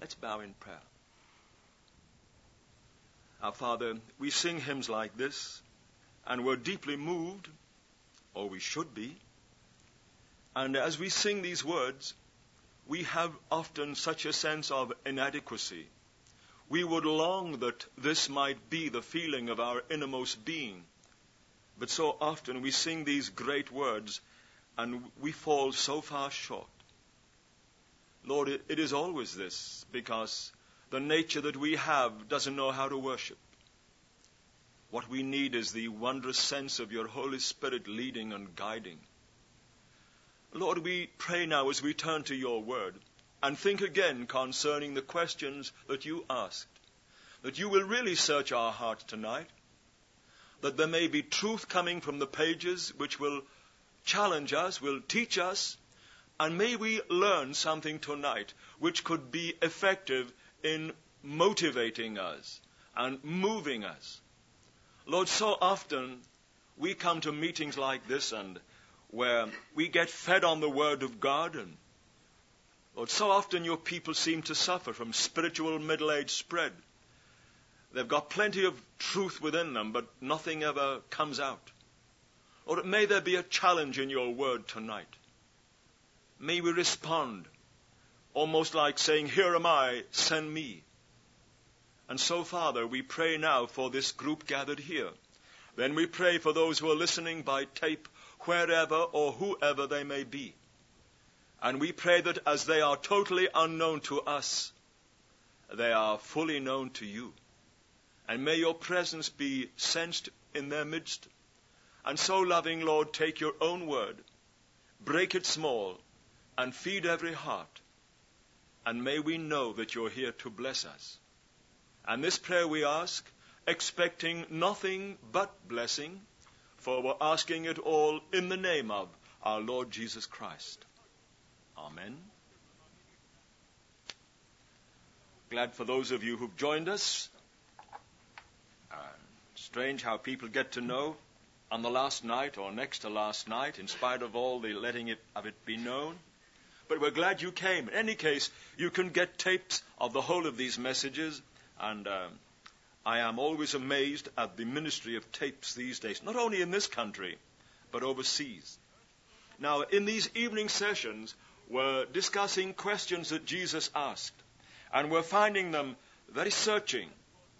Let's bow in prayer. Our Father, we sing hymns like this, and we're deeply moved, or we should be. And as we sing these words, we have often such a sense of inadequacy. We would long that this might be the feeling of our innermost being. But so often we sing these great words, and we fall so far short. Lord, it is always this, because the nature that we have doesn't know how to worship. What we need is the wondrous sense of your Holy Spirit leading and guiding. Lord, we pray now as we turn to your word and think again concerning the questions that you asked, that you will really search our hearts tonight, that there may be truth coming from the pages which will challenge us, will teach us, and may we learn something tonight which could be effective in motivating us and moving us. Lord, so often we come to meetings like this and where we get fed on the Word of God, and Lord, so often your people seem to suffer from spiritual middle-age spread. They've got plenty of truth within them, but nothing ever comes out. Lord, may there be a challenge in your Word tonight. May we respond almost like saying, here am I, send me. And so, Father, we pray now for this group gathered here. Then we pray for those who are listening by tape, wherever or whoever they may be. And we pray that as they are totally unknown to us, they are fully known to you. And may your presence be sensed in their midst. And so, loving Lord, take your own word, break it small, and feed every heart. And may we know that you're here to bless us. And this prayer we ask, expecting nothing but blessing, for we're asking it all in the name of our Lord Jesus Christ. Amen. Glad for those of you who've joined us. Strange how people get to know on the last night or next to last night, in spite of all the letting of it be known. But we're glad you came. In any case, you can get tapes of the whole of these messages, and I am always amazed at the ministry of tapes these days, not only in this country, but overseas. Now, in these evening sessions, we're discussing questions that Jesus asked, and we're finding them very searching.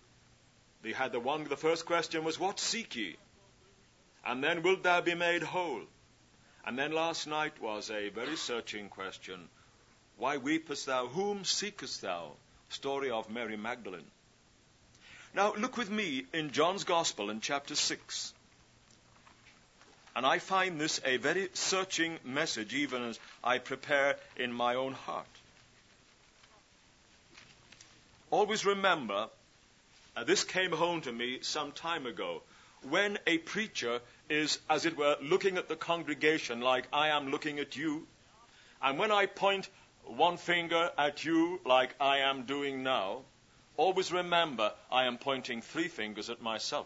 The first question was, what seek ye? And then, wilt thou be made whole? And then last night was a very searching question. Why weepest thou? Whom seekest thou? Story of Mary Magdalene. Now look with me in John's Gospel in chapter 6. And I find this a very searching message, even as I prepare in my own heart. Always remember, this came home to me some time ago, when a preacher is, as it were, looking at the congregation like I am looking at you, and when I point one finger at you like I am doing now, always remember I am pointing three fingers at myself.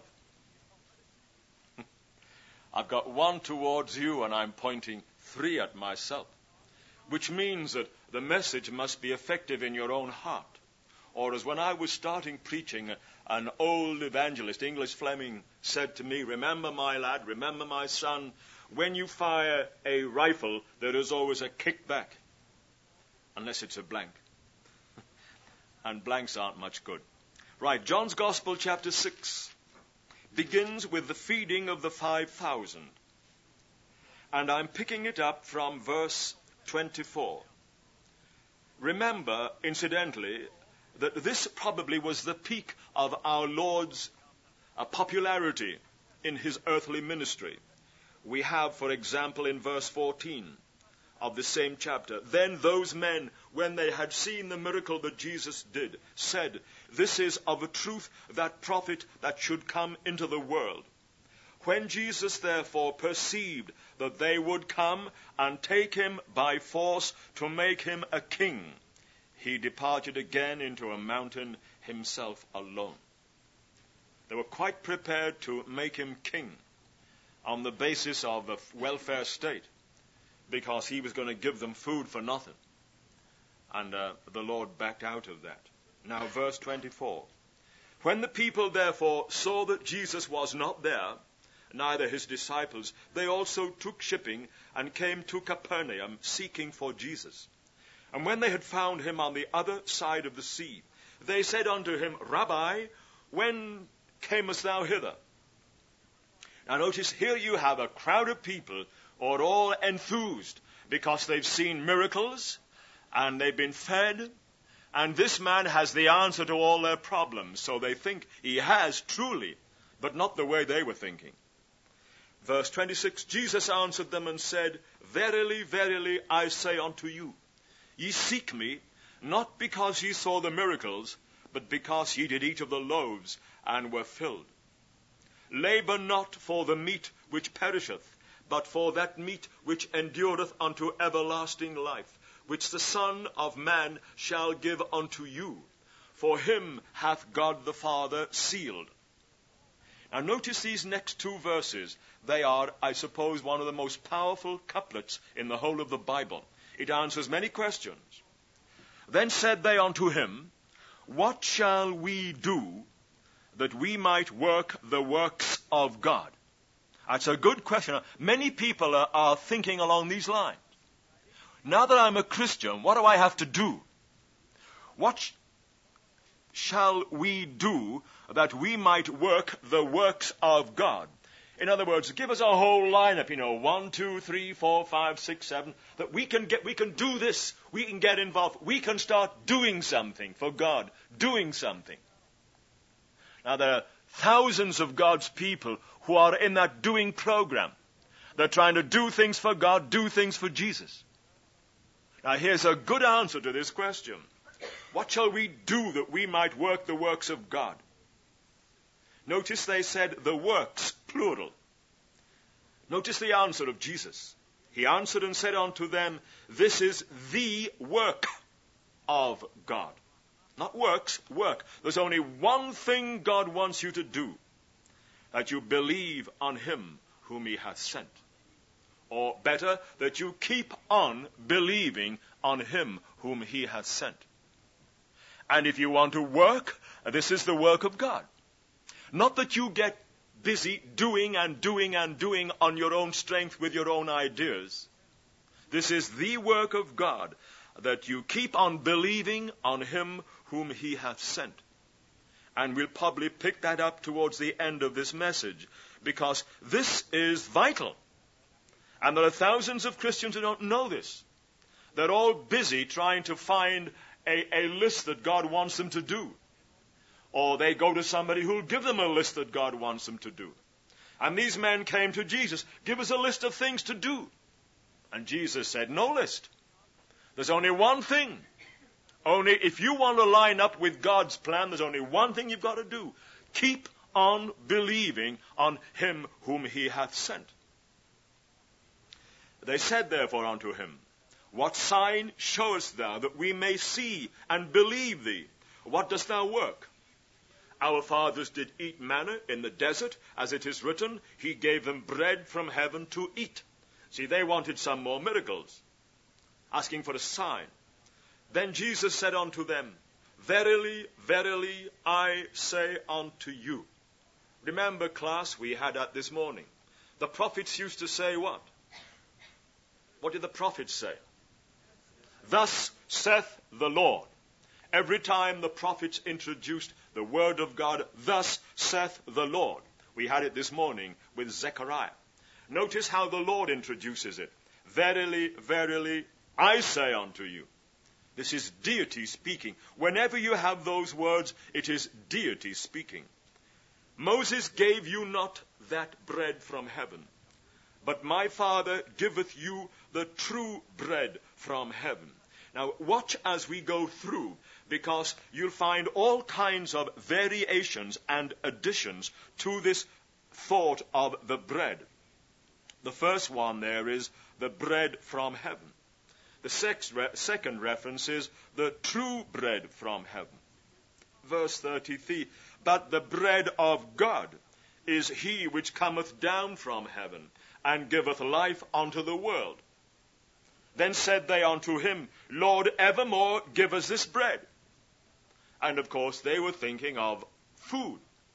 I've got one towards you and I'm pointing three at myself, which means that the message must be effective in your own heart. Or as when I was starting preaching, an old evangelist, English Fleming, said to me, remember, my lad, remember, my son, when you fire a rifle, there is always a kickback, unless it's a blank. And blanks aren't much good. Right, John's Gospel, chapter 6, begins with the feeding of the 5,000. And I'm picking it up from verse 24. Remember, incidentally, that this probably was the peak of our Lord's popularity in his earthly ministry. We have, for example, in verse 14 of the same chapter, then those men, when they had seen the miracle that Jesus did, said, this is of a truth that prophet that should come into the world. When Jesus therefore perceived that they would come and take him by force to make him a king, he departed again into a mountain himself alone. They were quite prepared to make him king on the basis of a welfare state, because he was going to give them food for nothing. And the Lord backed out of that. Now, verse 24. When the people therefore saw that Jesus was not there, neither his disciples, they also took shipping and came to Capernaum, seeking for Jesus. And when they had found him on the other side of the sea, they said unto him, Rabbi, when camest thou hither? Now notice, here you have a crowd of people who are all enthused because they've seen miracles and they've been fed, and this man has the answer to all their problems. So they think he has truly, but not the way they were thinking. Verse 26, Jesus answered them and said, Verily, verily, I say unto you, ye seek me, not because ye saw the miracles, but because ye did eat of the loaves, and were filled. Labor not for the meat which perisheth, but for that meat which endureth unto everlasting life, which the Son of Man shall give unto you. For him hath God the Father sealed. Now notice these next two verses. They are, I suppose, one of the most powerful couplets in the whole of the Bible. It answers many questions. Then said they unto him, What shall we do that we might work the works of God? That's a good question. Many people are thinking along these lines. Now that I'm a Christian, what do I have to do? What shall we do that we might work the works of God? In other words, give us a whole lineup, 1, 2, 3, 4, 5, 6, 7, that we can do this, we can get involved, we can start doing something for God, doing something. Now there are thousands of God's people who are in that doing program. They're trying to do things for God, do things for Jesus. Now here's a good answer to this question. What shall we do that we might work the works of God? Notice they said the works, plural. Notice the answer of Jesus. He answered and said unto them, This is the work of God. Not works, work. There's only one thing God wants you to do, that you believe on him whom he hath sent. Or better, that you keep on believing on him whom he hath sent. And if you want to work, this is the work of God. Not that you get busy doing and doing and doing on your own strength with your own ideas. This is the work of God, that you keep on believing on him whom he hath sent. And we'll probably pick that up towards the end of this message, because this is vital. And there are thousands of Christians who don't know this. They're all busy trying to find a list that God wants them to do. Or they go to somebody who'll give them a list that God wants them to do. And these men came to Jesus, give us a list of things to do. And Jesus said, no list. There's only one thing. Only if you want to line up with God's plan, there's only one thing you've got to do. Keep on believing on him whom he hath sent. They said therefore unto him, What sign showest thou that we may see and believe thee? What dost thou work? Our fathers did eat manna in the desert, as it is written, he gave them bread from heaven to eat. See, they wanted some more miracles, asking for a sign. Then Jesus said unto them, Verily, verily, I say unto you. Remember, class, we had that this morning. The prophets used to say what? What did the prophets say? Thus saith the Lord. Every time the prophets introduced the word of God, thus saith the Lord. We had it this morning with Zechariah. Notice how the Lord introduces it. Verily, verily, I say unto you. This is deity speaking. Whenever you have those words, it is deity speaking. Moses gave you not that bread from heaven, but my Father giveth you the true bread from heaven. Now watch as we go through, because you'll find all kinds of variations and additions to this thought of the bread. The first one there is the bread from heaven. The second reference is the true bread from heaven. Verse 33, But the bread of God is he which cometh down from heaven, and giveth life unto the world. Then said they unto him, Lord, evermore give us this bread. And of course they were thinking of food.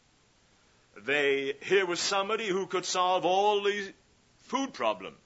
Here was somebody who could solve all these food problems.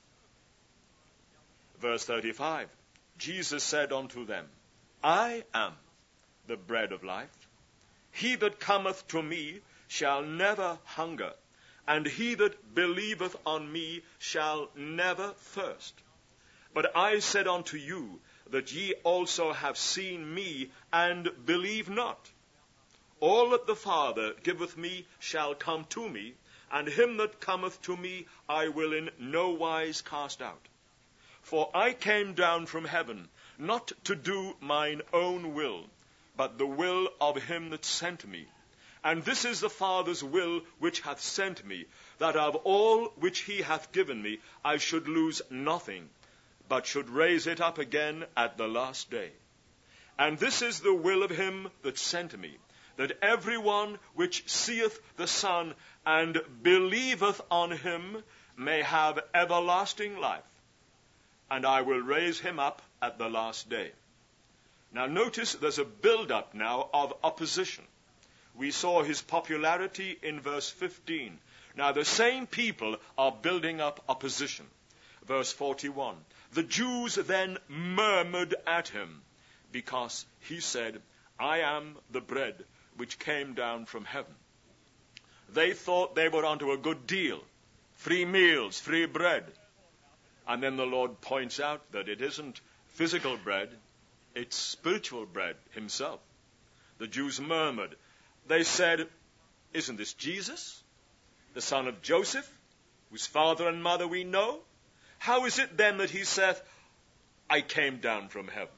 Verse 35, Jesus said unto them, I am the bread of life. He that cometh to me shall never hunger, and he that believeth on me shall never thirst. But I said unto you that ye also have seen me, and believe not. All that the Father giveth me shall come to me, and him that cometh to me I will in no wise cast out. For I came down from heaven, not to do mine own will, but the will of him that sent me. And this is the Father's will which hath sent me, that of all which he hath given me I should lose nothing, but should raise it up again at the last day. And this is the will of him that sent me, that every one which seeth the Son and believeth on him may have everlasting life, and I will raise him up at the last day. Now notice there's a build-up now of opposition. We saw his popularity in verse 15. Now the same people are building up opposition. Verse 41, the Jews then murmured at him, because he said, I am the bread which came down from heaven. They thought they were onto a good deal. Free meals, free bread. And then the Lord points out that it isn't physical bread, it's spiritual bread himself. The Jews murmured. They said, isn't this Jesus, the son of Joseph, whose father and mother we know? How is it then that he saith, I came down from heaven?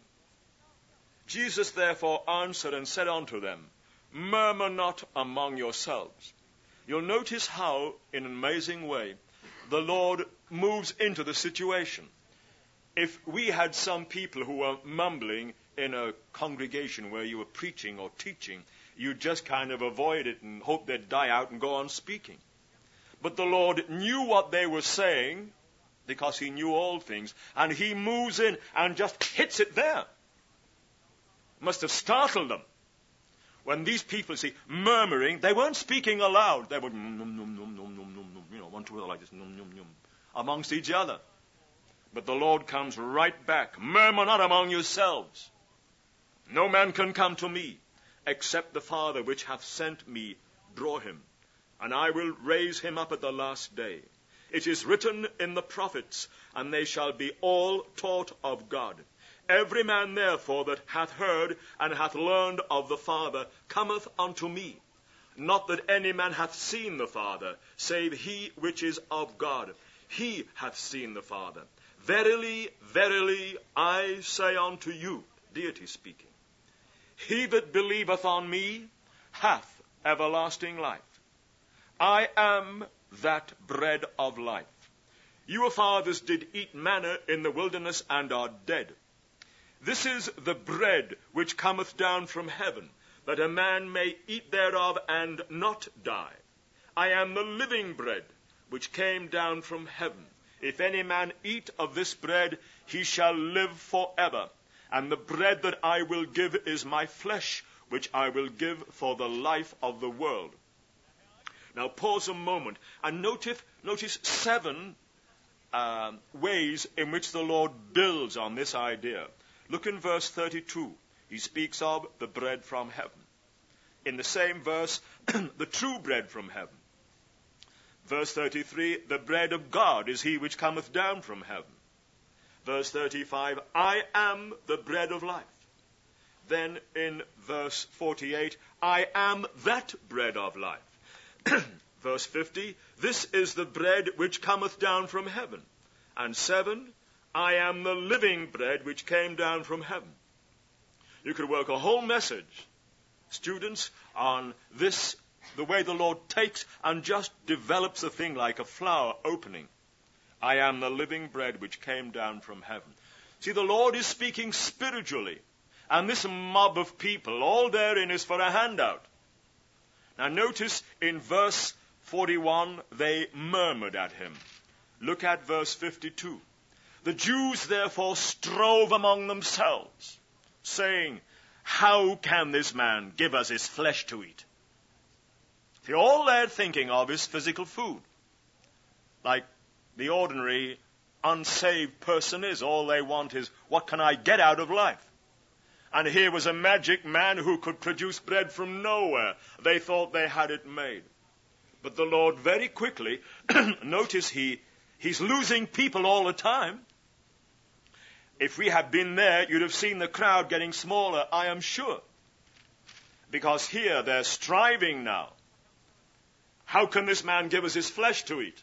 Jesus therefore answered and said unto them, murmur not among yourselves. You'll notice how, in an amazing way, the Lord moves into the situation. If we had some people who were mumbling in a congregation where you were preaching or teaching, you'd just kind of avoid it and hope they'd die out and go on speaking. But the Lord knew what they were saying, because he knew all things, and he moves in and just hits it there. Must have startled them. When these people see murmuring, they weren't speaking aloud. They were one to another like this, amongst each other. But the Lord comes right back. Murmur not among yourselves. No man can come to me, except the Father which hath sent me draw him, and I will raise him up at the last day. It is written in the prophets, and they shall be all taught of God. Every man therefore that hath heard and hath learned of the Father cometh unto me. Not that any man hath seen the Father, save he which is of God. He hath seen the Father. Verily, verily, I say unto you, deity speaking, he that believeth on me hath everlasting life. I am that bread of life. Your fathers did eat manna in the wilderness and are dead. This is the bread which cometh down from heaven, that a man may eat thereof and not die. I am the living bread which came down from heaven. If any man eat of this bread, he shall live forever. And the bread that I will give is my flesh, which I will give for the life of the world. Now pause a moment and notice 7 ways in which the Lord builds on this idea. Look in verse 32. He speaks of the bread from heaven. In the same verse, the true bread from heaven. Verse 33, the bread of God is he which cometh down from heaven. Verse 35, I am the bread of life. Then in verse 48, I am that bread of life. Verse 50, this is the bread which cometh down from heaven. And 7, I am the living bread which came down from heaven. You could work a whole message, students, on this, the way the Lord takes and just develops a thing like a flower opening. I am the living bread which came down from heaven. See, the Lord is speaking spiritually, and this mob of people, all therein is for a handout. Now notice in verse 41, they murmured at him. Look at verse 52. The Jews therefore strove among themselves, saying, how can this man give us his flesh to eat? See, all they're thinking of is physical food. Like the ordinary unsaved person is. All they want is, what can I get out of life? And here was a magic man who could produce bread from nowhere. They thought they had it made. But the Lord very quickly, notice he's losing people all the time. If we had been there, you'd have seen the crowd getting smaller, I am sure. Because here they're striving now. How can this man give us his flesh to eat?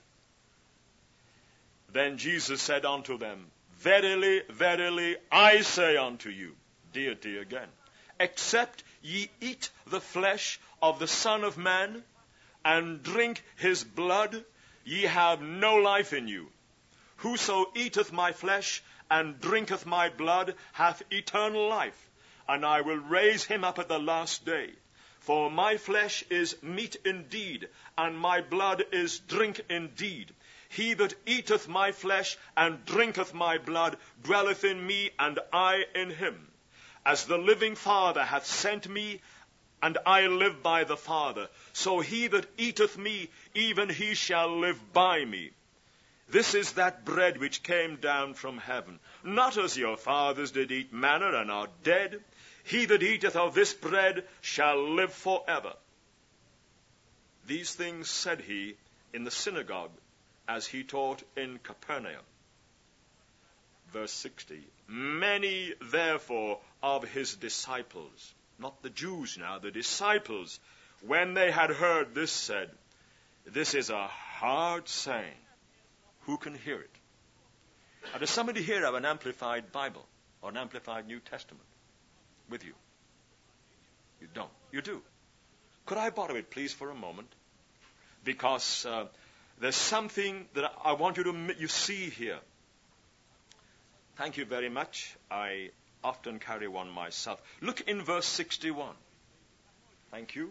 Then Jesus said unto them, verily, verily, I say unto you, deity again, except ye eat the flesh of the Son of Man and drink his blood, ye have no life in you. Whoso eateth my flesh and drinketh my blood hath eternal life, and I will raise him up at the last day. For my flesh is meat indeed, and my blood is drink indeed. He that eateth my flesh and drinketh my blood dwelleth in me, and I in him. As the living Father hath sent me, and I live by the Father, so he that eateth me, even he shall live by me. This is that bread which came down from heaven, not as your fathers did eat manna and are dead. He that eateth of this bread shall live forever. These things said he in the synagogue, as he taught in Capernaum. Verse 60. Many therefore of his disciples, not the Jews now, the disciples, when they had heard this, said, this is a hard saying. Who can hear it? Now, does somebody here have an amplified Bible or an amplified New Testament with you? You don't. You do. Could I borrow it, please, for a moment? Because there's something that I want you see here. Thank you very much. I often carry one myself. Look in verse 61. Thank you.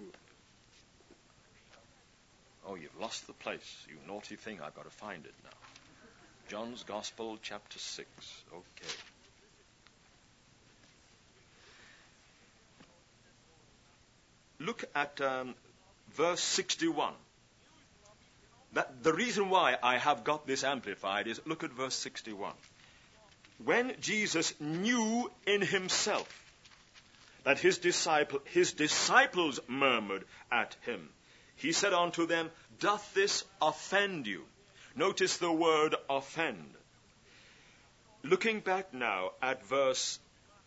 Oh, you've lost the place. You naughty thing. I've got to find it now. John's Gospel, chapter 6. Okay. Look at verse 61. The reason why I have got this amplified is, look at verse 61. When Jesus knew in himself that his disciples murmured at him, he said unto them, doth this offend you? Notice the word offend. Looking back now at verse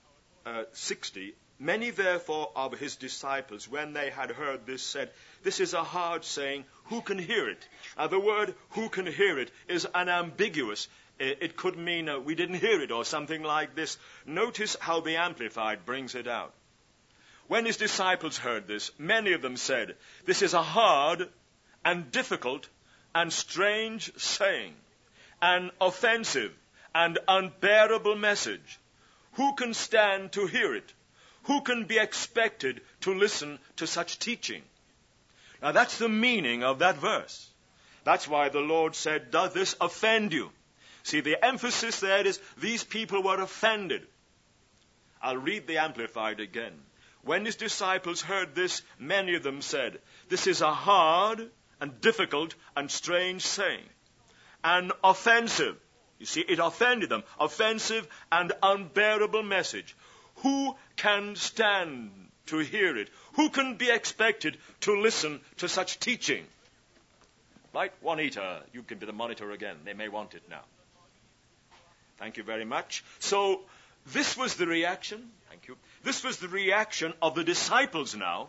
60, many therefore of his disciples, when they had heard this, said, this is a hard saying, who can hear it? The word who can hear it is unambiguous. It could mean we didn't hear it or something like this. Notice how the Amplified brings it out. When his disciples heard this, many of them said, this is a hard and difficult and strange saying, an offensive and unbearable message. Who can stand to hear it? Who can be expected to listen to such teaching? Now that's the meaning of that verse. That's why the Lord said, does this offend you? See, the emphasis there is these people were offended. I'll read the Amplified again. When his disciples heard this, many of them said, this is a hard and difficult and strange saying, and offensive. You see, it offended them. Offensive and unbearable message. Who can stand to hear it? Who can be expected to listen to such teaching? Right, Juanita, you can be the monitor again. They may want it now. Thank you very much. So, this was the reaction. Thank you. This was the reaction of the disciples now,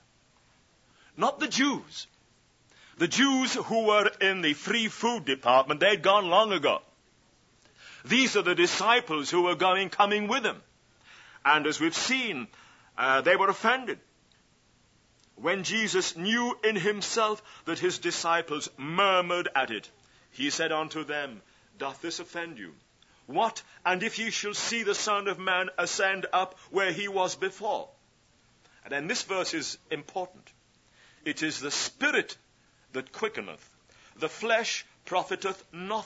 not the Jews. The Jews who were in the free food department, they'd gone long ago. These are the disciples who were coming with him. And as we've seen, they were offended. When Jesus knew in himself that his disciples murmured at it, he said unto them, doth this offend you? What, and if ye shall see the Son of Man ascend up where he was before? And then this verse is important. It is the Spirit that quickeneth. The flesh profiteth nothing.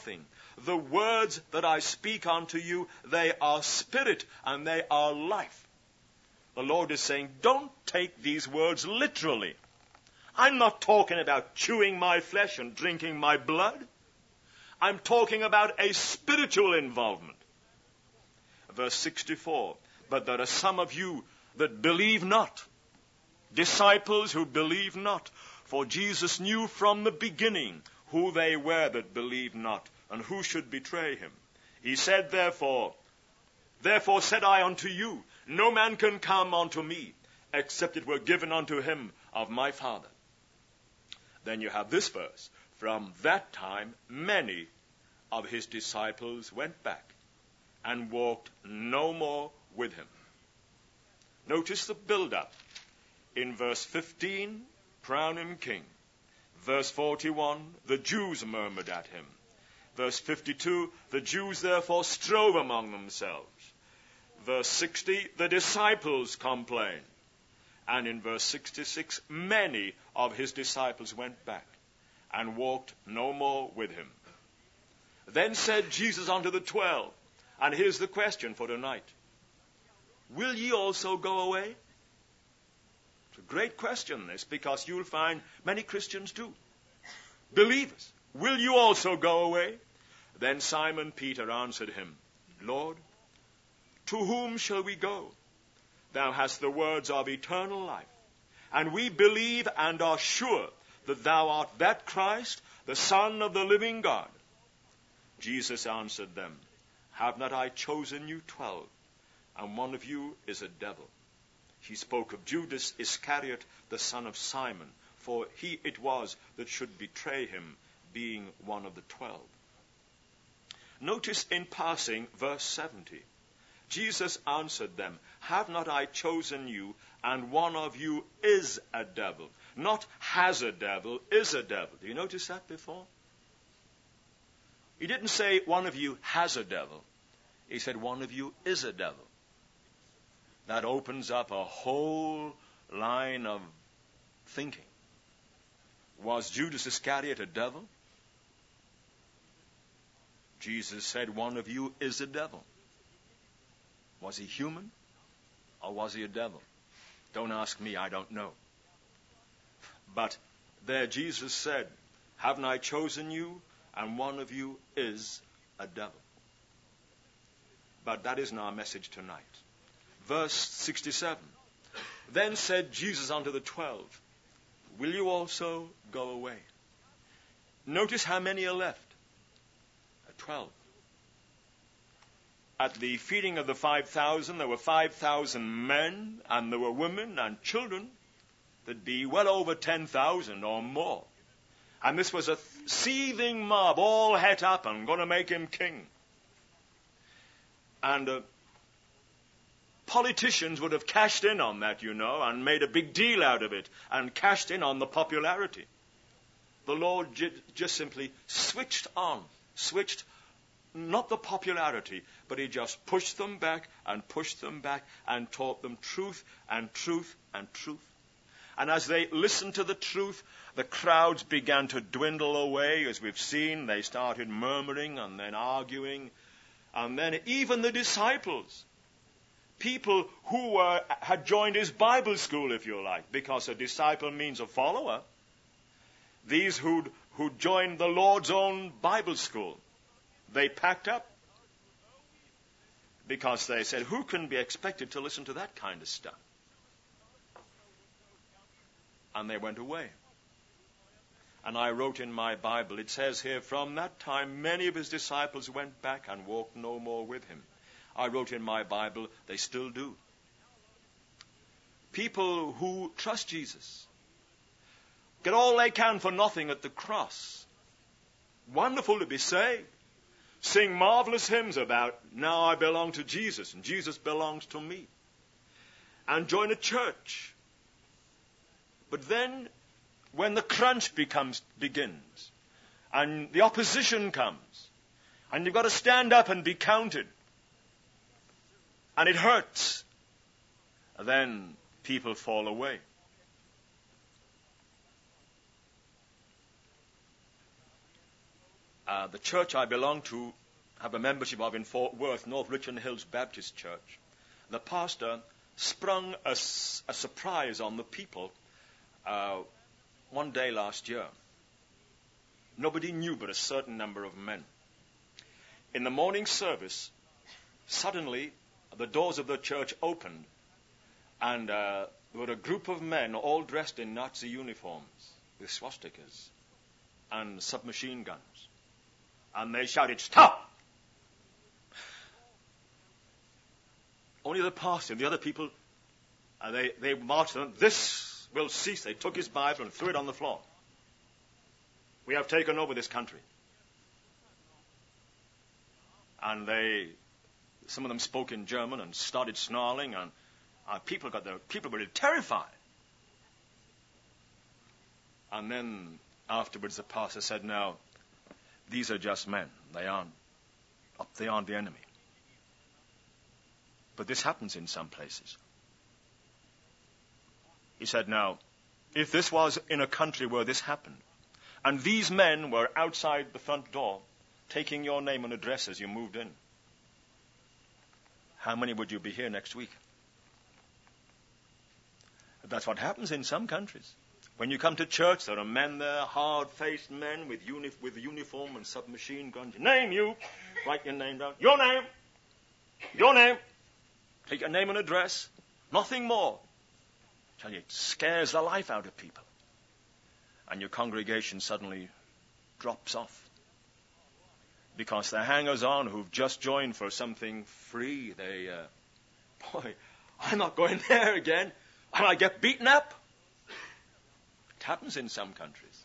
the words that I speak unto you, they are spirit and they are life. The Lord is saying, don't take these words literally. I'm not talking about chewing my flesh and drinking my blood. I'm talking about a spiritual involvement. Verse 64, but there are some of you that believe not, disciples who believe not, for Jesus knew from the beginning who they were that believed not, and who should betray him. He said, therefore said I unto you, no man can come unto me, except it were given unto him of my Father. Then you have this verse. From that time, many of his disciples went back and walked no more with him. Notice the build-up. In verse 15, crown him king. Verse 41, the Jews murmured at him. Verse 52, the Jews therefore strove among themselves. Verse 60, the disciples complained. And in verse 66, many of his disciples went back and walked no more with him. Then said Jesus unto the 12, and here's the question for tonight. Will ye also go away? It's a great question, this, because you'll find many Christians do. Believers, will you also go away? Then Simon Peter answered him, Lord, to whom shall we go? Thou hast the words of eternal life, and we believe and are sure that thou art that Christ, the Son of the living God. Jesus answered them, have not I chosen you 12, and one of you is a devil? He spoke of Judas Iscariot, the son of Simon, for he it was that should betray him, being one of the 12. Notice in passing verse 70. Jesus answered them, have not I chosen you, and one of you is a devil? Not has a devil, is a devil. Do you notice that before? He didn't say one of you has a devil. He said one of you is a devil. That opens up a whole line of thinking. Was Judas Iscariot a devil? Jesus said one of you is a devil. Was he human or was he a devil? Don't ask me, I don't know. But there Jesus said, haven't I chosen you, and one of you is a devil. But that isn't our message tonight. Verse 67. Then said Jesus unto the 12, will you also go away? Notice how many are left. 12. At the feeding of the 5,000, there were 5,000 men, and there were women and children. There'd be well over 10,000 or more. And this was a seething mob, all het up and going to make him king. And politicians would have cashed in on that, you know, and made a big deal out of it, and cashed in on the popularity. The Lord just simply switched not the popularity, but he just pushed them back and taught them truth and truth and truth. And as they listened to the truth, the crowds began to dwindle away. As we've seen, they started murmuring and then arguing. And then even the disciples, people who had joined his Bible school, if you like, because a disciple means a follower, these who joined the Lord's own Bible school, they packed up because they said, who can be expected to listen to that kind of stuff? And they went away. And I wrote in my Bible, it says here, from that time many of his disciples went back and walked no more with him. I wrote in my Bible, they still do. People who trust Jesus get all they can for nothing at the cross. Wonderful to be saved. Sing marvelous hymns about, now I belong to Jesus and Jesus belongs to me. And join a church. But then, when the crunch begins, and the opposition comes, and you've got to stand up and be counted, and it hurts, then people fall away. The church I belong to, have a membership of in Fort Worth, North Richland Hills Baptist Church. The pastor sprung a surprise on the people one day last year. Nobody knew but a certain number of men. In the morning service, suddenly the doors of the church opened, and there were a group of men all dressed in Nazi uniforms with swastikas and submachine guns. And they shouted, "Stop!" Only the pastor and the other people, they marched on. "This will cease." They took his Bible and threw it on the floor. "We have taken over this country." And some of them spoke in German and started snarling, and people were terrified. And then afterwards the pastor said, "Now, these are just men. They aren't the enemy." But this happens in some places. He said, "Now, if this was in a country where this happened, and these men were outside the front door taking your name and address as you moved in, how many would you be here next week?" That's what happens in some countries. When you come to church, there are men there, hard-faced men with uniform and submachine guns. "Name, you." Write your name down. "Your name. Your name." Take your name and address. Nothing more. I tell you, it scares the life out of people. And your congregation suddenly drops off. Because the hangers-on who've just joined for something free, boy, I'm not going there again. I might get beaten up. It happens in some countries.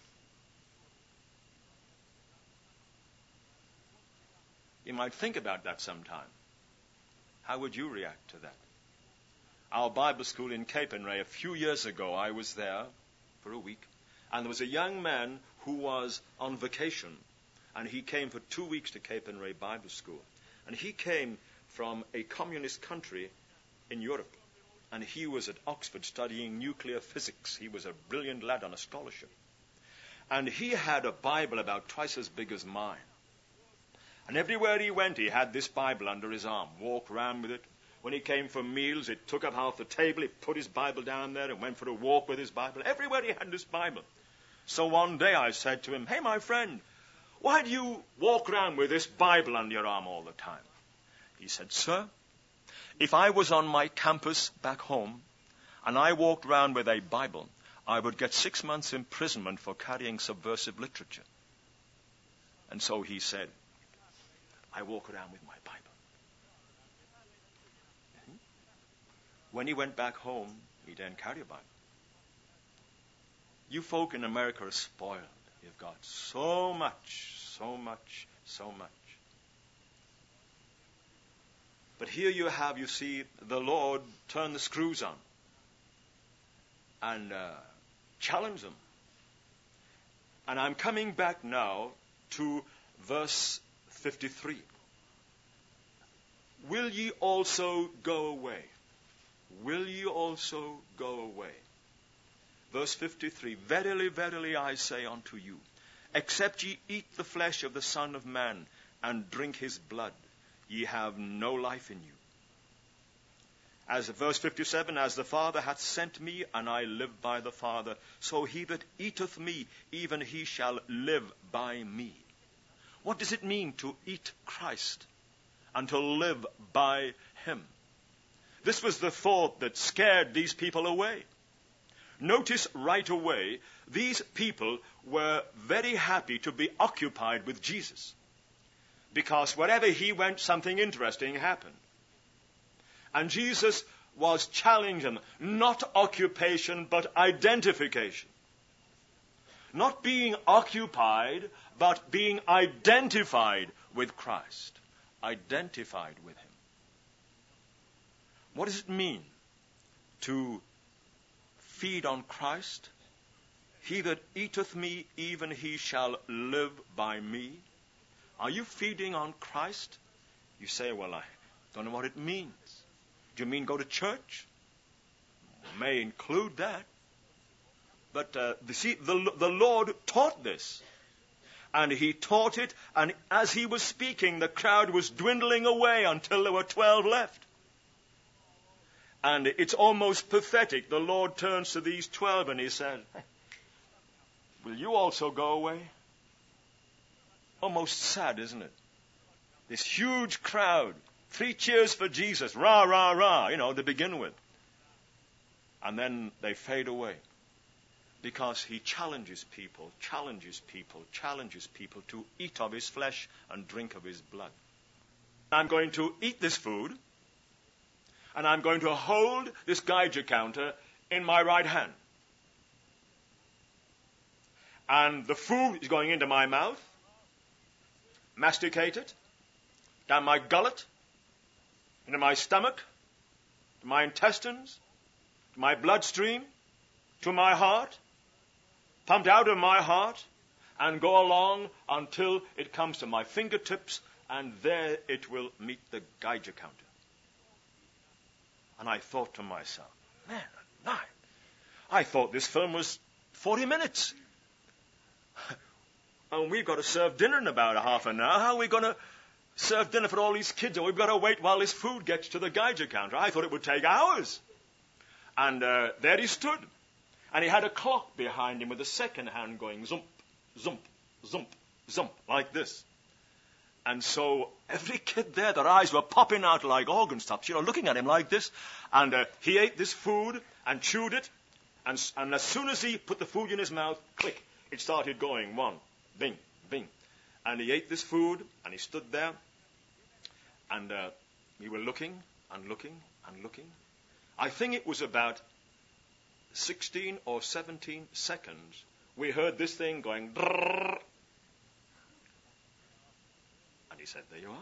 You might think about that sometime. How would you react to that? Our Bible school in Capernwray, a few years ago, I was there for a week, and there was a young man who was on vacation, and he came for 2 weeks to Capernwray Bible School. And he came from a communist country in Europe, and he was at Oxford studying nuclear physics. He was a brilliant lad on a scholarship. And he had a Bible about twice as big as mine. And everywhere he went, he had this Bible under his arm, walked around with it. When he came for meals, it took up half the table. He put his Bible down there and went for a walk with his Bible. Everywhere he had this Bible. So one day I said to him, "Hey, my friend, why do you walk around with this Bible under your arm all the time?" He said, "Sir, if I was on my campus back home and I walked around with a Bible, I would get 6 months imprisonment for carrying subversive literature." And so he said, "I walk around with my Bible." When he went back home, he didn't carry a Bible. You folk in America are spoiled. You've got so much, so much, so much. But here you see, the Lord turn the screws on and challenge them. And I'm coming back now to verse 53. "Will ye also go away? Will ye also go away?" Verse 53, "Verily, verily, I say unto you, except ye eat the flesh of the Son of Man and drink his blood, ye have no life in you." As verse 57, "As the Father hath sent me, and I live by the Father, so he that eateth me, even he shall live by me." What does it mean to eat Christ and to live by him? This was the thought that scared these people away. Notice right away, these people were very happy to be occupied with Jesus, because wherever he went, something interesting happened. And Jesus was challenging them, not occupation, but identification. Not being occupied, but being identified with Christ. Identified with him. What does it mean to feed on Christ? "He that eateth me, even he shall live by me." Are you feeding on Christ? You say, "Well, I don't know what it means." Do you mean go to church? May include that. But the Lord taught this. And he taught it, and as he was speaking, the crowd was dwindling away until there were 12 left. And it's almost pathetic. The Lord turns to these 12 and he said, will you also go away? Almost sad, isn't it? This huge crowd, 3 cheers for Jesus, rah, rah, rah, to begin with. And then they fade away. Because he challenges people to eat of his flesh and drink of his blood. I'm going to eat this food, and I'm going to hold this Geiger counter in my right hand. And the food is going into my mouth, masticate it, down my gullet, into my stomach, to my intestines, to my bloodstream, to my heart, pumped out of my heart, and go along until it comes to my fingertips, and there it will meet the Geiger counter. And I thought to myself, man alive, I thought this film was 40 minutes. And we've got to serve dinner in about a half an hour. How are we going to serve dinner for all these kids? We've got to wait while this food gets to the Geiger counter. I thought it would take hours. And there he stood. And he had a clock behind him with a second hand going zump, zump, zump, zump, like this. And so every kid there, their eyes were popping out like organ stops, looking at him like this. And he ate this food and chewed it. And as soon as he put the food in his mouth, click, it started going. 1, bing, bing. And he ate this food, and he stood there. And we were looking and looking and looking. I think it was about 16 or 17 seconds. We heard this thing going. Drrrr. And he said, there you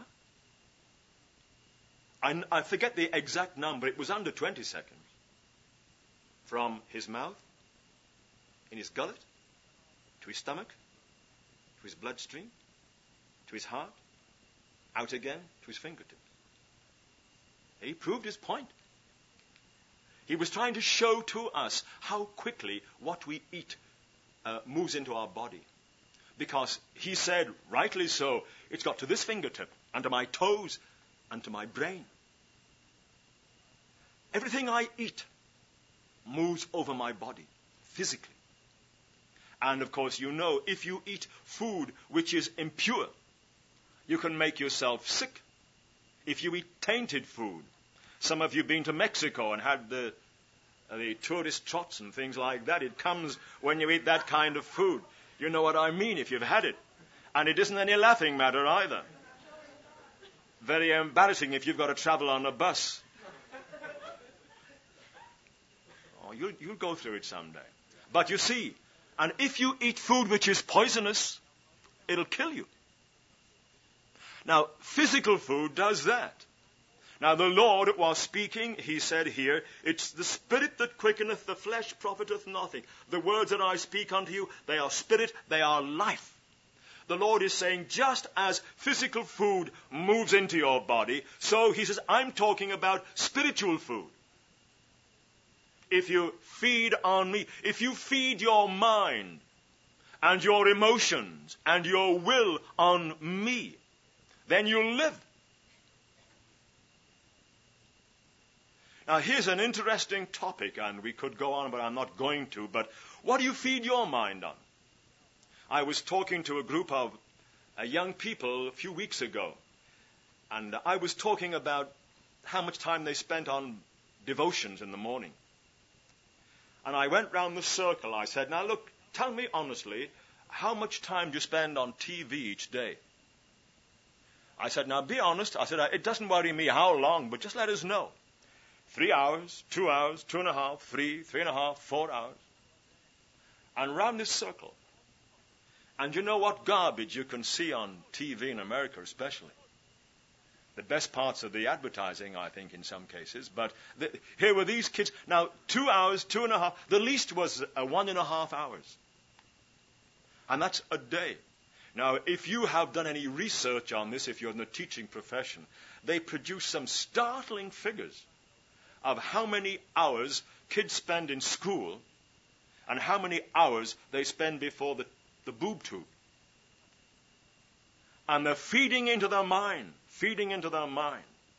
are. I forget the exact number. It was under 20 seconds. From his mouth, in his gullet, to his stomach, to his bloodstream, to his heart, out again to his fingertips. He proved his point. He was trying to show to us how quickly what we eat moves into our body. Because he said, rightly so, it's got to this fingertip, and to my toes, and to my brain. Everything I eat moves over my body, physically. And of course, if you eat food which is impure, you can make yourself sick. If you eat tainted food, some of you have been to Mexico and had the tourist trots and things like that. It comes when you eat that kind of food. You know what I mean if you've had it. And it isn't any laughing matter either. Very embarrassing if you've got to travel on a bus. Oh, you'll go through it someday. But you see, and if you eat food which is poisonous, it'll kill you. Now, physical food does that. Now, the Lord was speaking, he said here, it's the spirit that quickeneth, the flesh profiteth nothing. The words that I speak unto you, they are spirit, they are life. The Lord is saying, just as physical food moves into your body, so he says, I'm talking about spiritual food. If you feed on me, if you feed your mind and your emotions and your will on me, then you'll live. Now, here's an interesting topic, and we could go on, but I'm not going to. But what do you feed your mind on? I was talking to a group of young people a few weeks ago, and I was talking about how much time they spent on devotions in the morning. And I went round the circle. I said, now look, tell me honestly, how much time do you spend on TV each day? I said, now be honest. I said, it doesn't worry me how long, but just let us know. 3 hours, 2 hours, 2.5, 3, 3.5, 4 hours. And round this circle. And you know what garbage you can see on TV in America especially. The best parts of the advertising, I think, in some cases. But here were these kids. Now, 2 hours, 2.5. The least was 1.5 hours. And that's a day. Now, if you have done any research on this, if you're in the teaching profession, they produce some startling figures of how many hours kids spend in school and how many hours they spend before the boob tube. And they're feeding into their mind, feeding into their mind.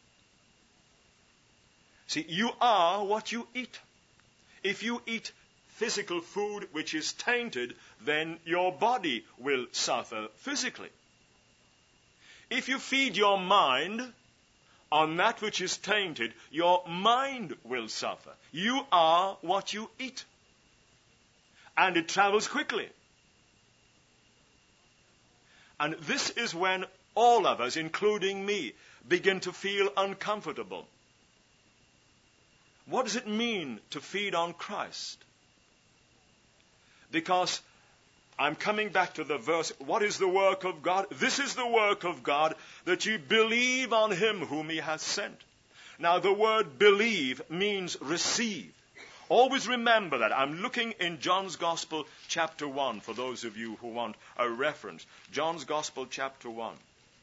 See, you are what you eat. If you eat physical food which is tainted, then your body will suffer physically. If you feed your mind on that which is tainted, your mind will suffer. You are what you eat. And it travels quickly. And this is when all of us, including me, begin to feel uncomfortable. What does it mean to feed on Christ? Because I'm coming back to the verse, what is the work of God? This is the work of God, that ye believe on him whom he hath sent. Now the word believe means receive. Always remember that. I'm looking in John's Gospel chapter 1 for those of you who want a reference. John's Gospel chapter 1.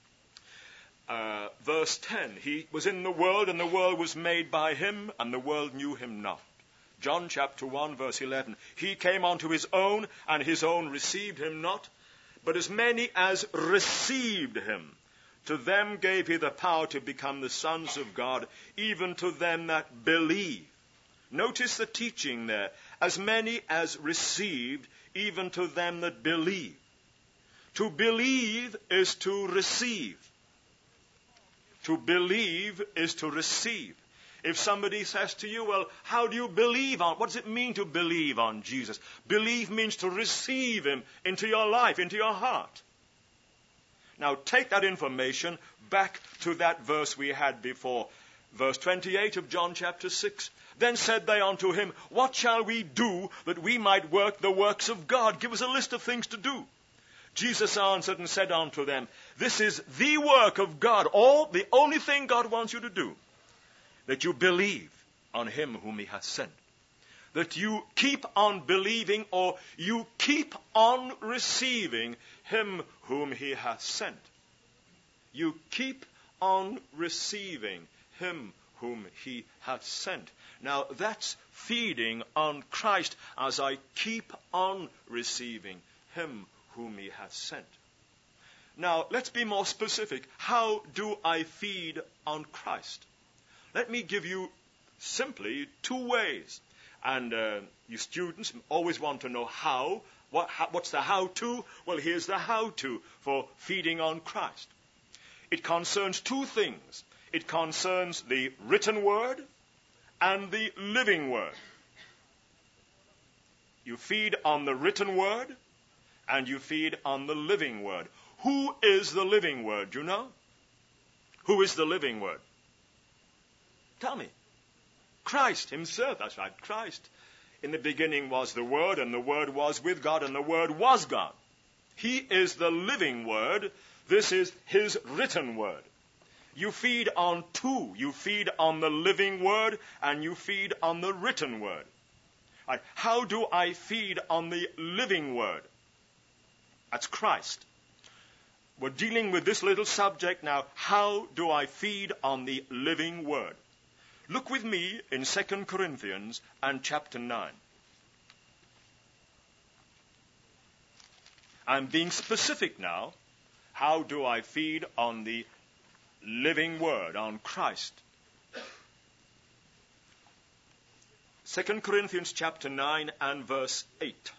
Verse 10, he was in the world, and the world was made by him, and the world knew him not. John chapter 1, verse 11, he came unto his own, and his own received him not. But as many as received him, to them gave he the power to become the sons of God, even to them that believe. Notice the teaching there. As many as received, even to them that believe. To believe is to receive. To believe is to receive. If somebody says to you, well, how do you believe on? What does it mean to believe on Jesus? Believe means to receive him into your life, into your heart. Now take that information back to that verse we had before. Verse 28 of John chapter 6. Then said they unto him, what shall we do that we might work the works of God? Give us a list of things to do. Jesus answered and said unto them, this is the work of God, the only thing God wants you to do, that you believe on him whom he hath sent. That you keep on believing, or you keep on receiving him whom he hath sent. You keep on receiving him whom he hath sent. Now that's feeding on Christ, as I keep on receiving him whom he hath sent. Now, let's be more specific. How do I feed on Christ? Let me give you simply two ways. And you students always want to know how. What's the how-to? Well, here's the how-to for feeding on Christ. It concerns two things. It concerns the written word and the living word. You feed on the written word, and you feed on the living word. Who is the living word, do you know? Who is the living word? Tell me. Christ himself, that's right, Christ. In the beginning was the Word, and the Word was with God, and the Word was God. He is the living word. This is his written word. You feed on two. You feed on the living word, and you feed on the written word. Right. How do I feed on the living word? That's Christ. We're dealing with this little subject now. How do I feed on the living word? Look with me in 2 Corinthians and chapter 9. I'm being specific now. How do I feed on the living word, on Christ? 2 Corinthians chapter 9 and verse 8.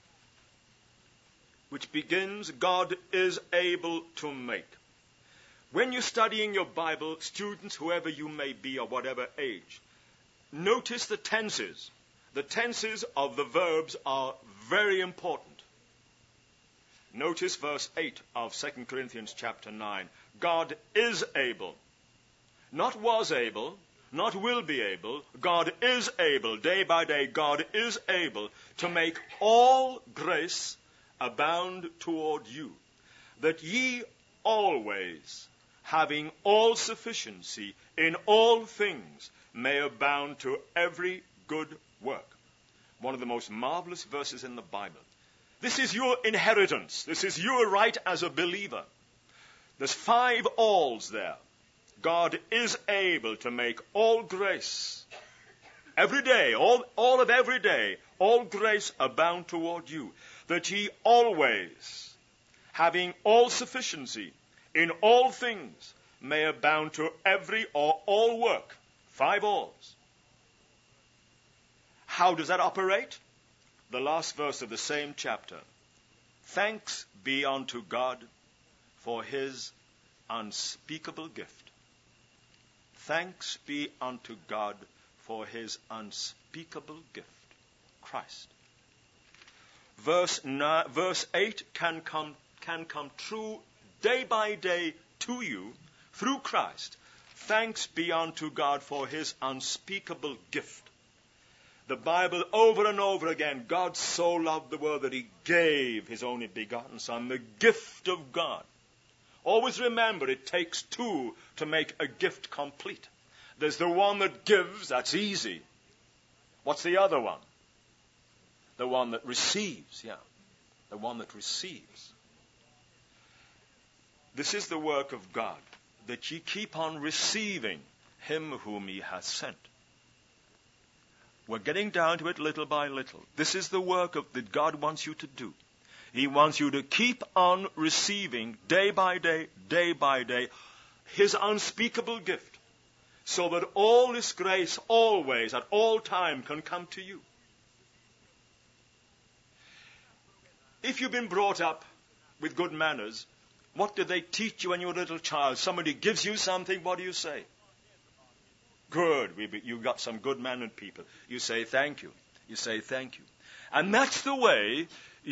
Which begins, God is able to make. When you're studying your Bible, students, whoever you may be or whatever age, notice the tenses. The tenses of the verbs are very important. Notice verse 8 of 2 Corinthians chapter 9. God is able. Not was able, not will be able. God is able. Day by day, God is able to make all grace abound toward you, that ye always, having all sufficiency in all things, may abound to every good work. One of the most marvelous verses in the Bible. This is your inheritance. This is your right as a believer. There's 5 alls there. God is able to make all grace, every day, all of every day, all grace abound toward you, that ye always, having all sufficiency in all things may abound to every or all work. 5 alls. How does that operate? The last verse of the same chapter. Thanks be unto God for his unspeakable gift. Thanks be unto God for his unspeakable gift, Christ. Verse 8 can come true day by day to you through Christ. Thanks be unto God for his unspeakable gift. The Bible over and over again, God so loved the world that he gave his only begotten Son, the gift of God. Always remember, it takes 2 to make a gift complete. There's the one that gives, that's easy. What's the other one? The one that receives, the one that receives. This is the work of God, that ye keep on receiving him whom he has sent. We're getting down to it little by little. This is the work that God wants you to do. He wants you to keep on receiving day by day, his unspeakable gift, so that all this grace always, at all time, can come to you. If you've been brought up with good manners, what did they teach you when you were a little child? Somebody gives you something, what do you say? Good, you got some good-mannered people. You say thank you. You say thank you. And that's the way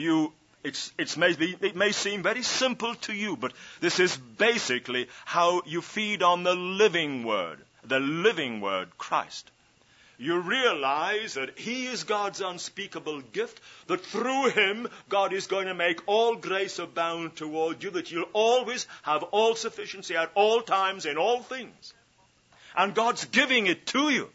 it may seem very simple to you, but this is basically how you feed on the living word, Christ. You realize that he is God's unspeakable gift, that through him God is going to make all grace abound toward you, that you'll always have all sufficiency at all times in all things. And God's giving it to you.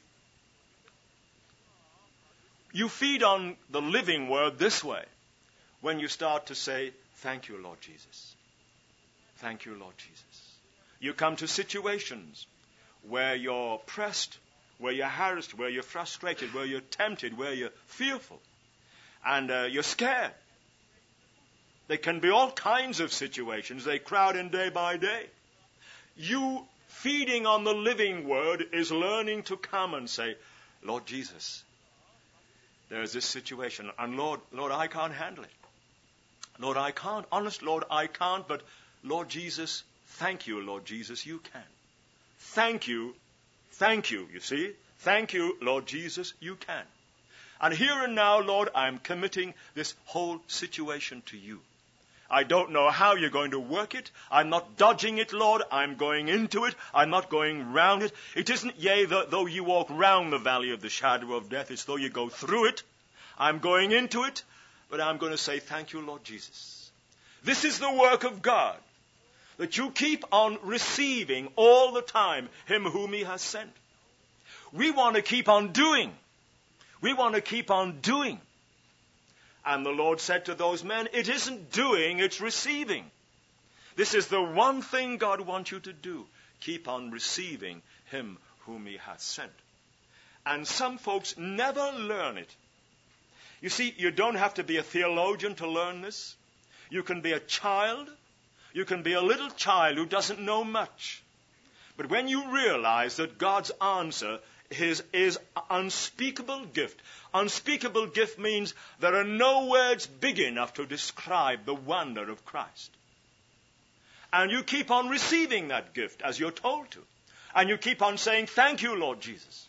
You feed on the living word this way when you start to say, thank you, Lord Jesus. Thank you, Lord Jesus. You come to situations where you're pressed, where you're harassed, where you're frustrated, where you're tempted, where you're fearful, and you're scared. There can be all kinds of situations. They crowd in day by day. You feeding on the living word is learning to come and say, Lord Jesus, there's this situation, and Lord, I can't handle it. Lord, I can't. Honest, Lord, I can't, but Lord Jesus, thank you, Lord Jesus, you can. Thank you, you see? Thank you, Lord Jesus, you can. And here and now, Lord, I'm committing this whole situation to you. I don't know how you're going to work it. I'm not dodging it, Lord. I'm going into it. I'm not going round it. It isn't, yea, though you walk round the valley of the shadow of death, it's though you go through it. I'm going into it, but I'm going to say, thank you, Lord Jesus. This is the work of God, that you keep on receiving all the time him whom he has sent. We want to keep on doing. We want to keep on doing. And the Lord said to those men, it isn't doing, it's receiving. This is the one thing God wants you to do. Keep on receiving him whom he has sent. And some folks never learn it. You see, you don't have to be a theologian to learn this. You can be a child. You can be a little child who doesn't know much. But when you realize that God's answer is unspeakable gift. Unspeakable gift means there are no words big enough to describe the wonder of Christ. And you keep on receiving that gift as you're told to. And you keep on saying, thank you, Lord Jesus.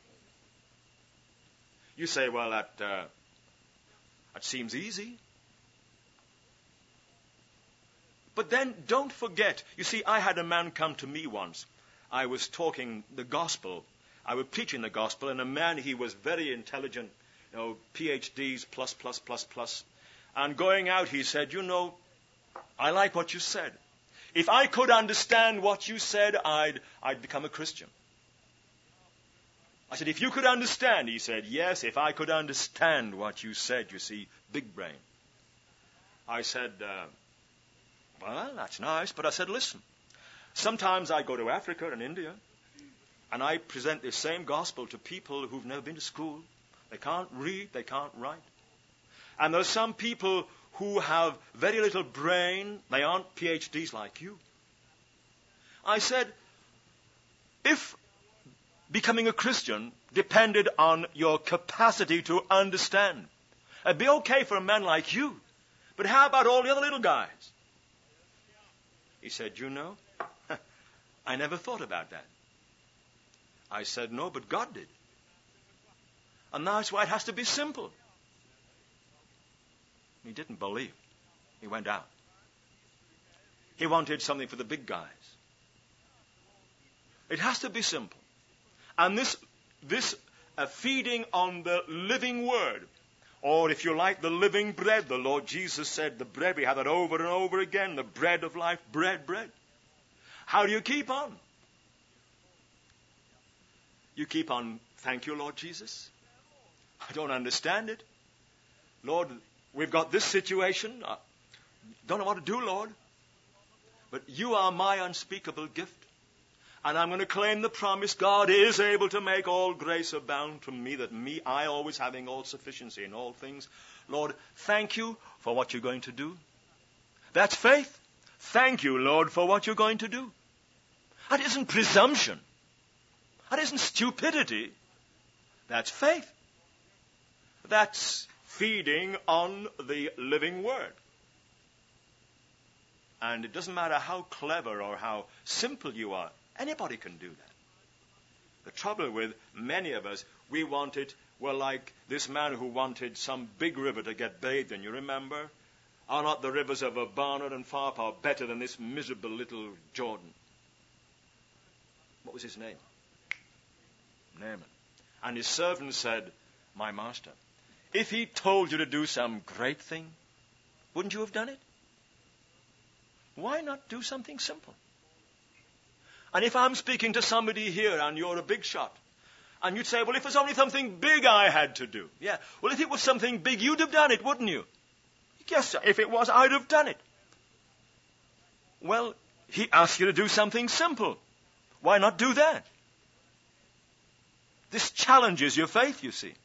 You say, well, that seems easy. But then don't forget. You see, I had a man come to me once. I was talking the gospel. I was preaching the gospel, and a man, he was very intelligent, PhDs, plus. And going out, he said, I like what you said. If I could understand what you said, I'd become a Christian. I said, if you could understand, he said, yes, if I could understand what you said, you see, big brain. I said, well, that's nice, but I said, listen, sometimes I go to Africa and India, and I present this same gospel to people who've never been to school. They can't read, they can't write. And there's some people who have very little brain. They aren't PhDs like you. I said, if becoming a Christian depended on your capacity to understand, it'd be okay for a man like you. But how about all the other little guys? He said, you know, I never thought about that. I said, no, but God did. And that's why it has to be simple. He didn't believe. He went out. He wanted something for the big guys. It has to be simple. And this feeding on the living word, or if you like, the living bread, the Lord Jesus said, the bread, we have it over and over again, the bread of life, bread. How do you keep on? You keep on, thank you, Lord Jesus. I don't understand it. Lord, we've got this situation. I don't know what to do, Lord. But you are my unspeakable gift. And I'm going to claim the promise, God is able to make all grace abound to me, that I always having all sufficiency in all things. Lord, thank you for what you're going to do. That's faith. Thank you, Lord, for what you're going to do. That isn't presumption. That isn't stupidity. That's faith. That's feeding on the living word. And it doesn't matter how clever or how simple you are. Anybody can do that. The trouble with many of us, we wanted, well, like this man who wanted some big river to get bathed in. You remember? Are not the rivers of Abana and Pharpar better than this miserable little Jordan? What was his name? Naaman. And his servant said, my master, if he told you to do some great thing, wouldn't you have done it? Why not do something simple? And if I'm speaking to somebody here and you're a big shot, and you'd say, well, if it's only something big I had to do. Yeah. Well, if it was something big, you'd have done it, wouldn't you? Yes, if it was, I'd have done it. Well, he asked you to do something simple. Why not do that? This challenges your faith, you see.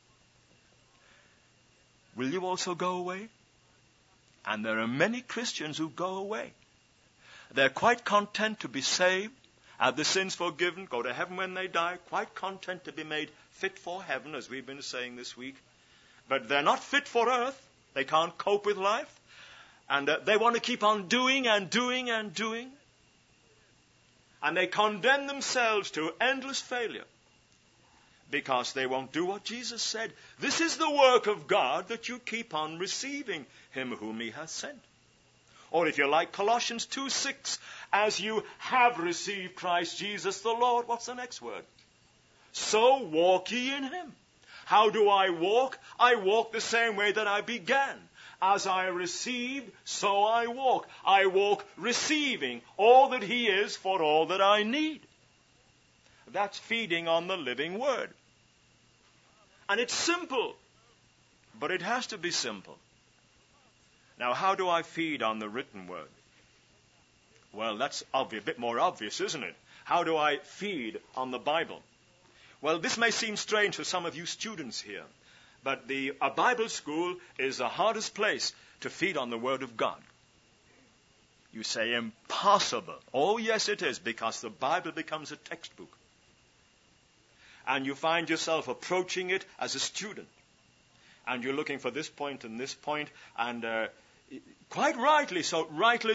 Will you also go away? And there are many Christians who go away. They're quite content to be saved, have their sins forgiven, go to heaven when they die, quite content to be made fit for heaven, as we've been saying this week. But they're not fit for earth. They can't cope with life. And they want to keep on doing and doing and doing. And they condemn themselves to endless failure because they won't do what Jesus said. This is the work of God, that you keep on receiving him whom he has sent. Or if you like, Colossians 2:6, as you have received Christ Jesus the Lord. What's the next word? So walk ye in him. How do I walk? I walk the same way that I began. As I received, so I walk. I walk receiving all that he is for all that I need. That's feeding on the living word. And it's simple, but it has to be simple. Now, how do I feed on the written word? Well, that's obvious, a bit more obvious, isn't it? How do I feed on the Bible? Well, this may seem strange to some of you students here, but a Bible school is the hardest place to feed on the Word of God. You say, impossible. Oh, yes, it is, because the Bible becomes a textbook. And you find yourself approaching it as a student. And you're looking for this point and this point, and quite rightly so.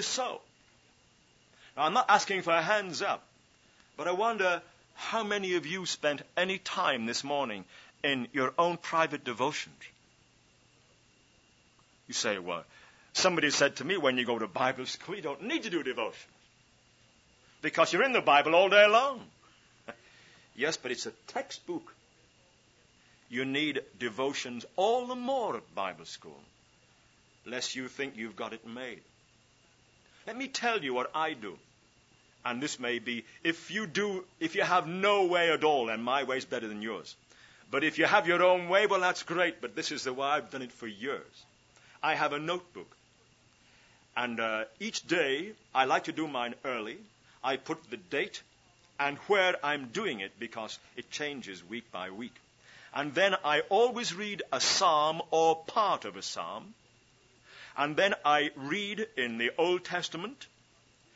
Now, I'm not asking for a hands up, but I wonder how many of you spent any time this morning in your own private devotions. You say, well, somebody said to me, when you go to Bible school, you don't need to do devotions because you're in the Bible all day long. Yes, but it's a textbook. You need devotions all the more at Bible school, lest you think you've got it made. Let me tell you what I do. And this may be, if you have no way at all, then my way's better than yours. But if you have your own way, well, that's great, but this is the way I've done it for years. I have a notebook. And each day, I like to do mine early. I put the date and where I'm doing it, because it changes week by week. And then I always read a psalm or part of a psalm. And then I read in the Old Testament.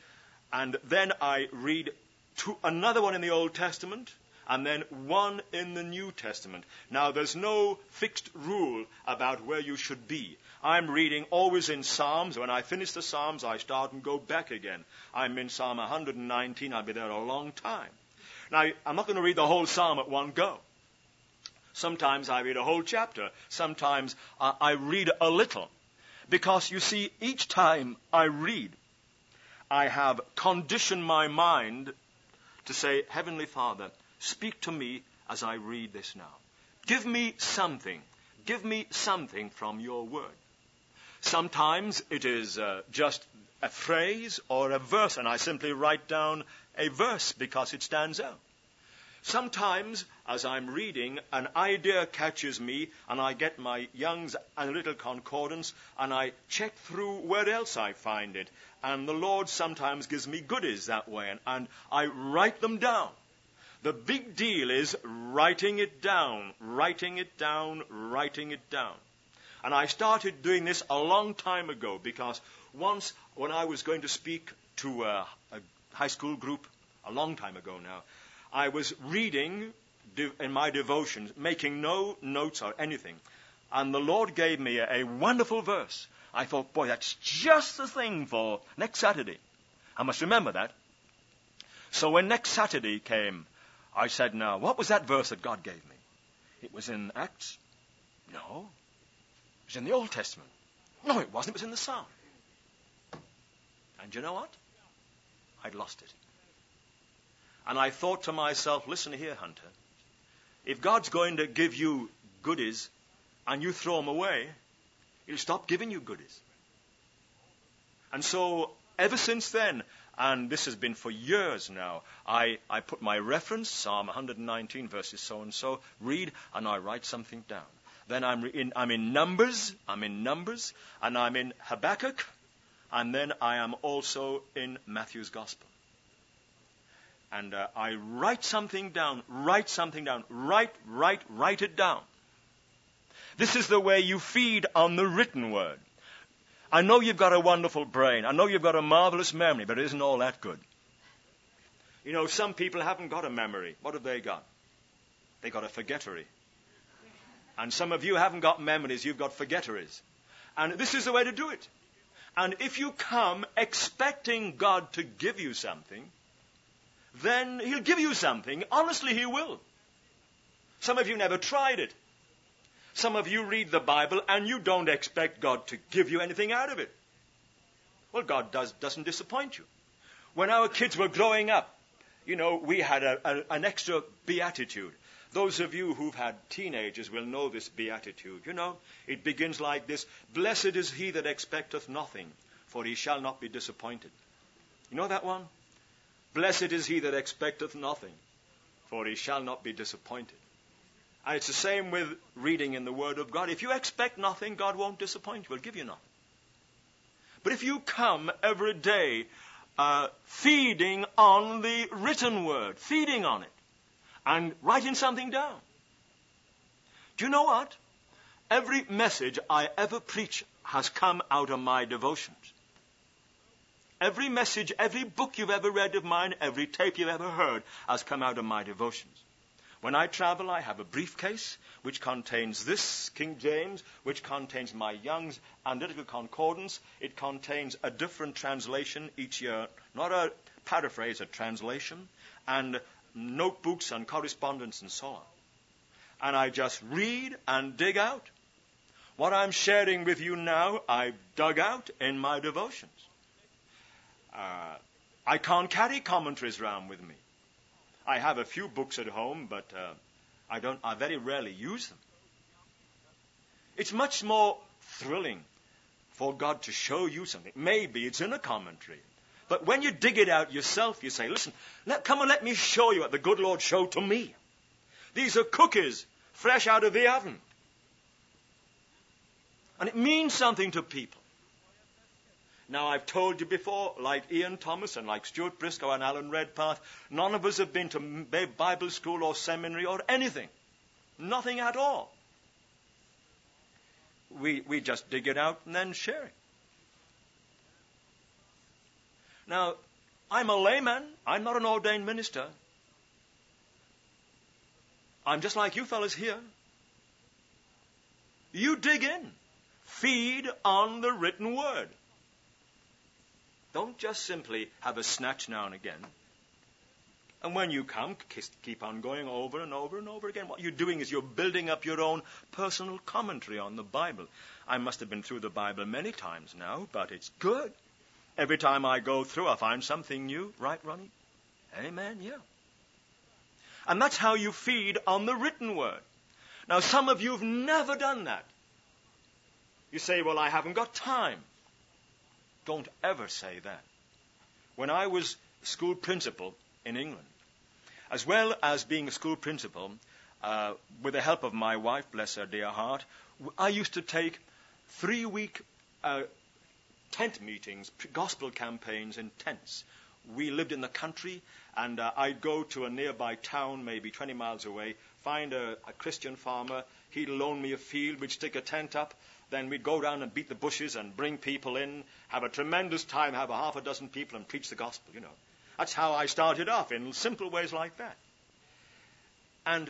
And then I read another one in the Old Testament, and then one in the New Testament. Now, there's no fixed rule about where you should be. I'm reading always in Psalms. When I finish the Psalms, I start and go back again. I'm in Psalm 119. I'll be there a long time. Now, I'm not going to read the whole Psalm at one go. Sometimes I read a whole chapter. Sometimes I read a little. Because, you see, each time I read, I have conditioned my mind to say, Heavenly Father, speak to me as I read this now. Give me something. Give me something from your word. Sometimes it is just a phrase or a verse, and I simply write down a verse because it stands out. Sometimes, as I'm reading, an idea catches me, and I get my Young's Analytical Concordance, and I check through where else I find it. And the Lord sometimes gives me goodies that way, and I write them down. The big deal is writing it down, writing it down, writing it down. And I started doing this a long time ago, because once when I was going to speak to a high school group, a long time ago now, I was reading in my devotions, making no notes or anything. And the Lord gave me a wonderful verse. I thought, boy, that's just the thing for next Saturday. I must remember that. So when next Saturday came, I said, now, what was that verse that God gave me? It was in Acts? No. It was in the Old Testament. No, it wasn't. It was in the Psalm. And you know what? I'd lost it. And I thought to myself, listen here, Hunter. If God's going to give you goodies and you throw them away, He'll stop giving you goodies. And so, ever since then, and this has been for years now, I put my reference, Psalm 119, verses so-and-so, read, and I write something down. Then I'm in Numbers, and I'm in Habakkuk, and then I am also in Matthew's Gospel. And I write something down, write it down. This is the way you feed on the written word. I know you've got a wonderful brain. I know you've got a marvelous memory, but it isn't all that good. You know, some people haven't got a memory. What have they got? They got a forgettery. And some of you haven't got memories, you've got forgetteries. And this is the way to do it. And if you come expecting God to give you something, then He'll give you something. Honestly, He will. Some of you never tried it. Some of you read the Bible and you don't expect God to give you anything out of it. Well, God doesn't disappoint you. When our kids were growing up, you know, we had an extra beatitude. Those of you who've had teenagers will know this beatitude. You know, it begins like this: Blessed is he that expecteth nothing, for he shall not be disappointed. You know that one? Blessed is he that expecteth nothing, for he shall not be disappointed. And it's the same with reading in the Word of God. If you expect nothing, God won't disappoint you. He'll give you nothing. But if you come every day feeding on the written Word, feeding on it, and writing something down. Do you know what? Every message I ever preach has come out of my devotions. Every message, every book you've ever read of mine, every tape you've ever heard has come out of my devotions. When I travel, I have a briefcase which contains this, King James, which contains my Young's Analytical Concordance. It contains a different translation each year, not a paraphrase, a translation, and notebooks and correspondence and so on. And I just read and dig out. What I'm sharing with you now, I've dug out in my devotions. I can't carry commentaries around with me. I have a few books at home, but I very rarely use them. It's much more thrilling for God to show you something. Maybe it's in a commentary. But when you dig it out yourself, you say, listen, come and let me show you what the good Lord showed to me. These are cookies fresh out of the oven. And it means something to people. Now, I've told you before, like Ian Thomas and like Stuart Briscoe and Alan Redpath, none of us have been to Bible school or seminary or anything. Nothing at all. We just dig it out and then share it. Now, I'm a layman. I'm not an ordained minister. I'm just like you fellas here. You dig in. Feed on the written word. Don't just simply have a snatch now and again. And when you come, keep on going over and over and over again. What you're doing is you're building up your own personal commentary on the Bible. I must have been through the Bible many times now, but it's good. Every time I go through, I find something new. Right, Ronnie? Amen, yeah. And that's how you feed on the written word. Now, some of you have never done that. You say, well, I haven't got time. Don't ever say that. When I was school principal in England, as well as being a school principal, with the help of my wife, bless her dear heart, I used to take 3-week tent meetings, gospel campaigns in tents. We lived in the country, and I'd go to a nearby town, maybe 20 miles away, find a Christian farmer. He'd loan me a field. We'd stick a tent up. Then we'd go down and beat the bushes and bring people in, have a tremendous time, have a half a dozen people and preach the gospel, you know. That's how I started off, in simple ways like that. And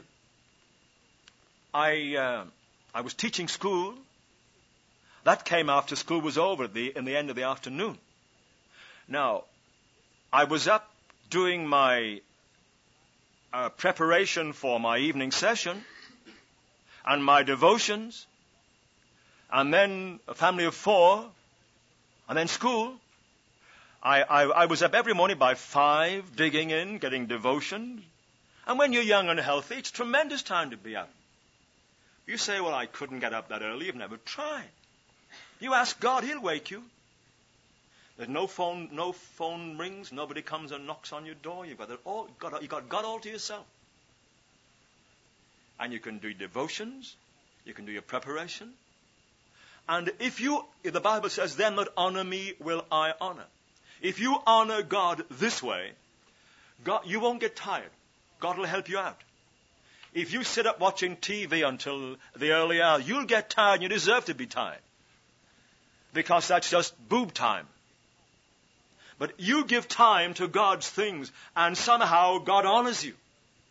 I was teaching school. That came after school was over in the end of the afternoon. Now, I was up doing my preparation for my evening session and my devotions, and then a family of 4, and then school. I was up every morning by 5, digging in, getting devotion. And when you're young and healthy, it's a tremendous time to be up. You say, well, I couldn't get up that early. You've never tried. You ask God, He'll wake you. There's no phone rings. Nobody comes and knocks on your door. You've got God all to yourself. And you can do devotions. You can do your preparation. And if the Bible says, them that honor me will I honor. If you honor God this way, you won't get tired. God will help you out. If you sit up watching TV until the early hour, you'll get tired and you deserve to be tired. Because that's just boob time. But you give time to God's things, and somehow God honors you.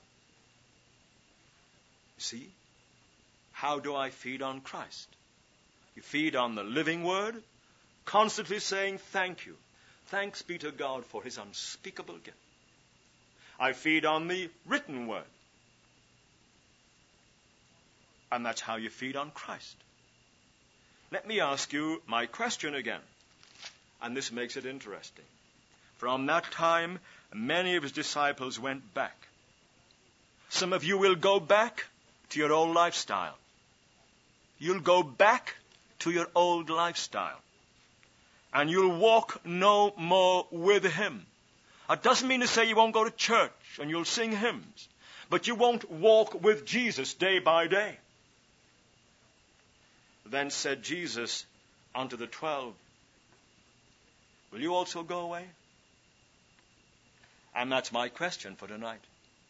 See? How do I feed on Christ? You feed on the living word, constantly saying thank you. Thanks be to God for His unspeakable gift. I feed on the written word. And that's how you feed on Christ. Let me ask you my question again. And this makes it interesting. From that time, many of His disciples went back. Some of you will go back to your old lifestyle. You'll go back to your old lifestyle. And you'll walk no more with Him. That doesn't mean to say you won't go to church and you'll sing hymns. But you won't walk with Jesus day by day. Then said Jesus unto the 12, will you also go away? And that's my question for tonight.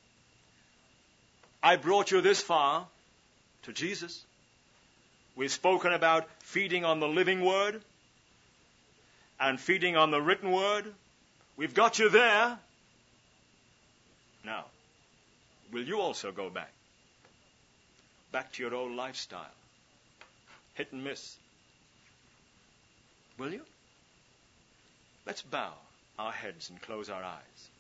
I brought you this far to Jesus. We've spoken about feeding on the living word and feeding on the written word. We've got you there. Now, will you also go back? Back to your old lifestyle. Hit and miss. Will you? Let's bow our heads and close our eyes.